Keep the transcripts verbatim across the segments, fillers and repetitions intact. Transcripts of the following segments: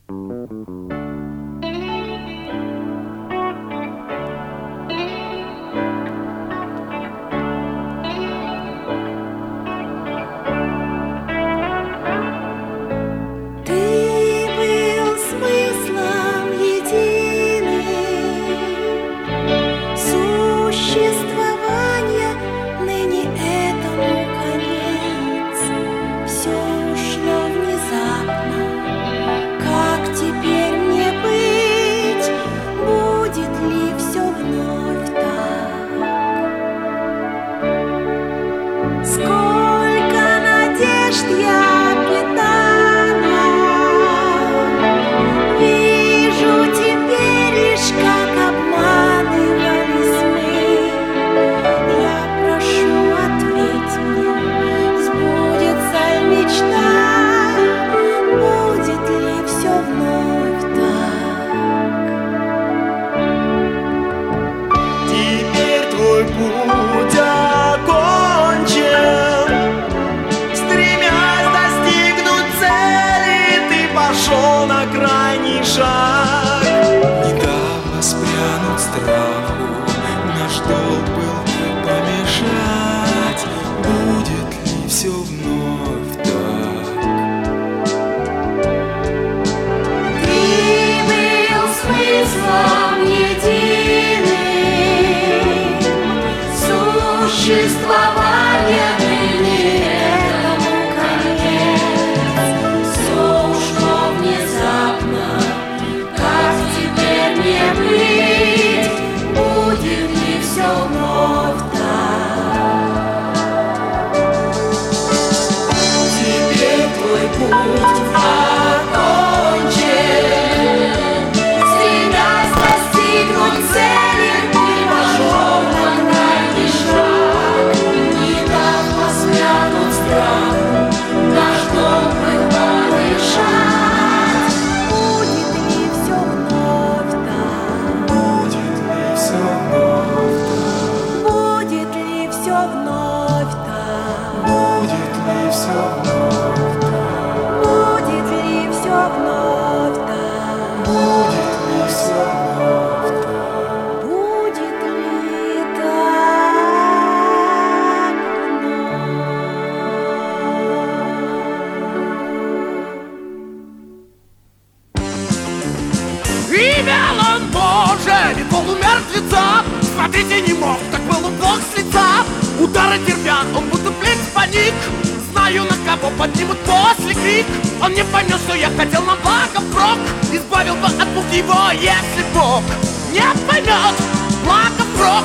Смотрите, не мог, так был он плох с лица. Удары терпят, он будто плеть паник. Знаю, на кого поднимут после крик. Он не поймет, что я хотел на благо впрок. Избавил бы от мук его, если Бог не поймет, благо впрок.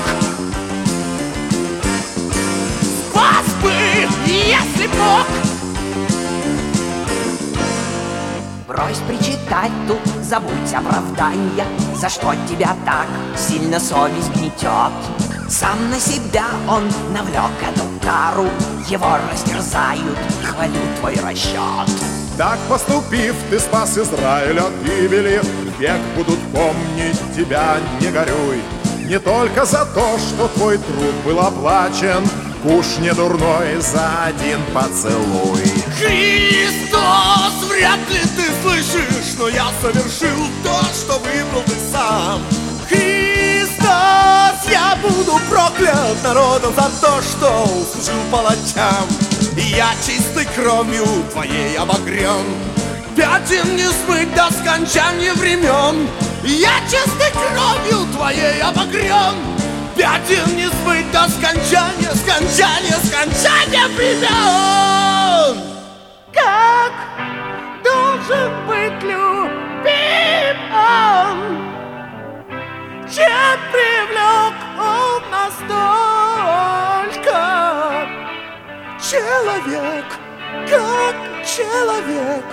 Спас бы, если Бог. Брось причитать тут, забудь оправдания. За что тебя так сильно совесть гнетет? Сам на себя он навлек эту кару. Его растерзают и хвалю твой расчет. Так поступив, ты спас Израиль от гибели. Век будут помнить тебя, не горюй. Не только за то, что твой труд был оплачен. Куш не дурной за один поцелуй. Христос, вряд ли ты слышишь, но я совершил то, что выбрал ты сам. Христос, я буду проклят народом за то, что служил палачам. И я чистой кровью твоей обогрен, пятен не смыть до скончания времен. Я чистой кровью твоей обогрен, пятен не смыть до скончания, скончания, скончания времен. Как должен быть любим он, чем привлек он настолько? Человек, как человек,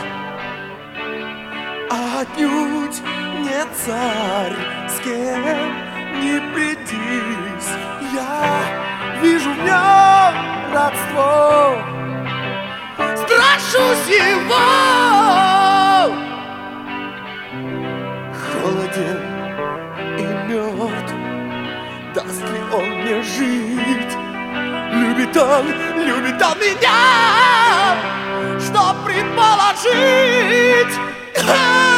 отнюдь не царь, с кем не притись. Я вижу в нем родство, страшусь его. Холоден и мертв, даст ли он мне жить? Любит он, любит он меня, что предположить?